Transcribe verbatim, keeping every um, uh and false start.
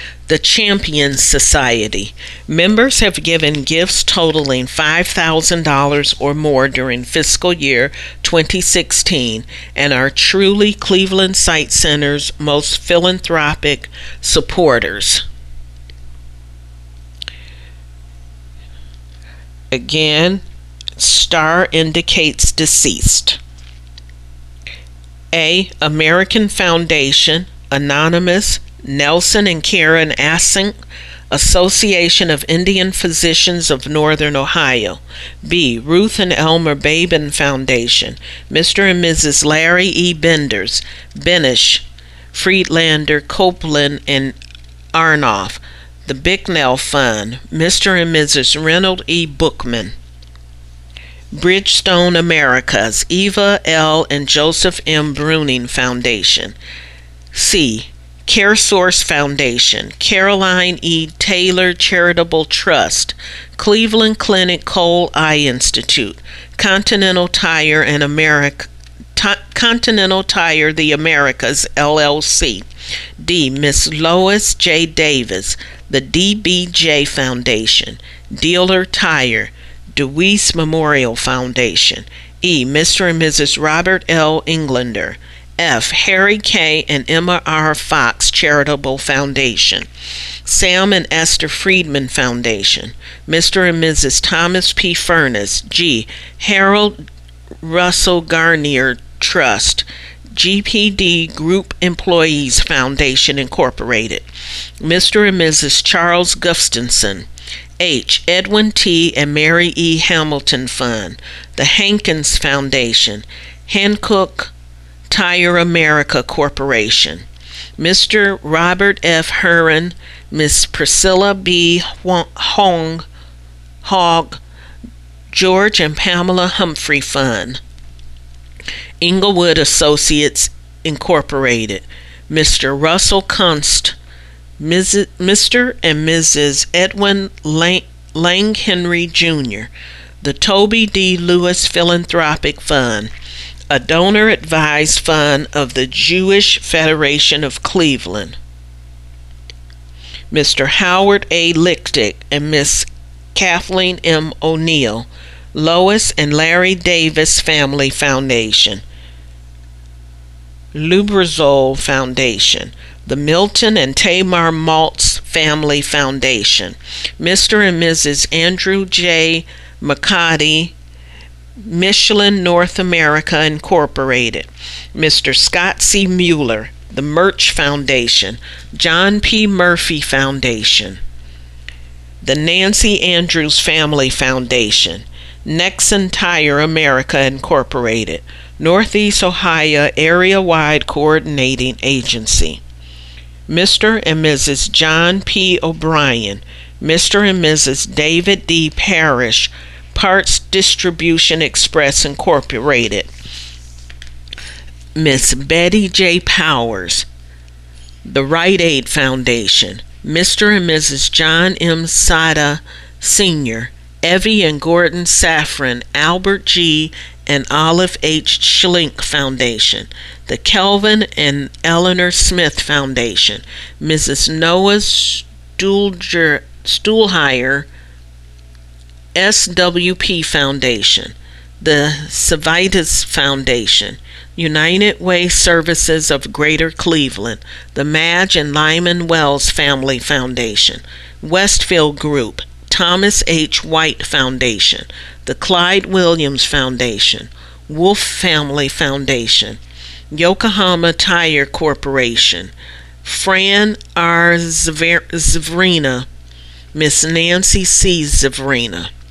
The Champions Society. Members have given gifts totaling five thousand dollars or more during fiscal year twenty sixteen and are truly Cleveland Sight Center's most philanthropic supporters. Again, star indicates deceased. A. American Foundation, Anonymous, Nelson and Karen Assink, Association of Indian Physicians of Northern Ohio. B. Ruth and Elmer Babin Foundation, Mister and Missus Larry E. Benders, Benish, Friedlander, Copeland, and Arnoff. The Bicknell Fund, Mister and Missus Reynold E. Bookman. Bridgestone Americas, Eva L. and Joseph M. Bruning Foundation. C. CareSource Foundation, Caroline E. Taylor Charitable Trust, Cleveland Clinic Cole Eye Institute, Continental Tire and America, T- Continental Tire the Americas, L L C. D. Miss Lois J. Davis, the D B J Foundation, Dealer Tire, DeWeese Memorial Foundation. E. Mister and Missus Robert L. Englander. F. Harry K. and Emma R. Fox Charitable Foundation, Sam and Esther Friedman Foundation, Mister and Missus Thomas P. Furness. G. Harold Russell Garnier Trust, G P D Group Employees Foundation Incorporated, Mister and Missus Charles Gustafson. H. Edwin T. and Mary E. Hamilton Fund, the Hankins Foundation, Hancock Tire America Corporation, Mister Robert F. Heron, Miss Priscilla B. Hong, Hogg, George and Pamela Humphrey Fund, Inglewood Associates Incorporated, Mister Russell Kunst, Missus Mister and Missus Edwin Lang, Lang Henry Junior, the Toby D. Lewis Philanthropic Fund, a donor-advised fund of the Jewish Federation of Cleveland, Mister Howard A. Lichtig and Miss Kathleen M. O'Neill, Lois and Larry Davis Family Foundation, Lubrizol Foundation, the Milton and Tamar Maltz Family Foundation, Mister and Missus Andrew J. McCarty, Michelin North America Incorporated, Mister Scott C. Mueller, the Murch Foundation, John P. Murphy Foundation, the Nancy Andrews Family Foundation, Nexon Tire America Incorporated, Northeast Ohio Area-Wide Coordinating Agency, Mister and Missus John P. O'Brien, Mister and Missus David D. Parrish, Parts Distribution Express Incorporated, Miss Betty J. Powers, the Rite Aid Foundation, Mister and Missus John M. Sada Senior, Evie and Gordon Safran, Albert G. and Olive H. Schlink Foundation, the Kelvin and Eleanor Smith Foundation, Missus Noah Stuhlger, Stuhlheier, S W P Foundation, the Civitas Foundation, United Way Services of Greater Cleveland, the Madge and Lyman Wells Family Foundation, Westfield Group, Thomas H. White Foundation, the Clyde Williams Foundation, Wolf Family Foundation, Yokohama Tire Corporation, Fran R. Zverina, Miss Nancy C. Zverina.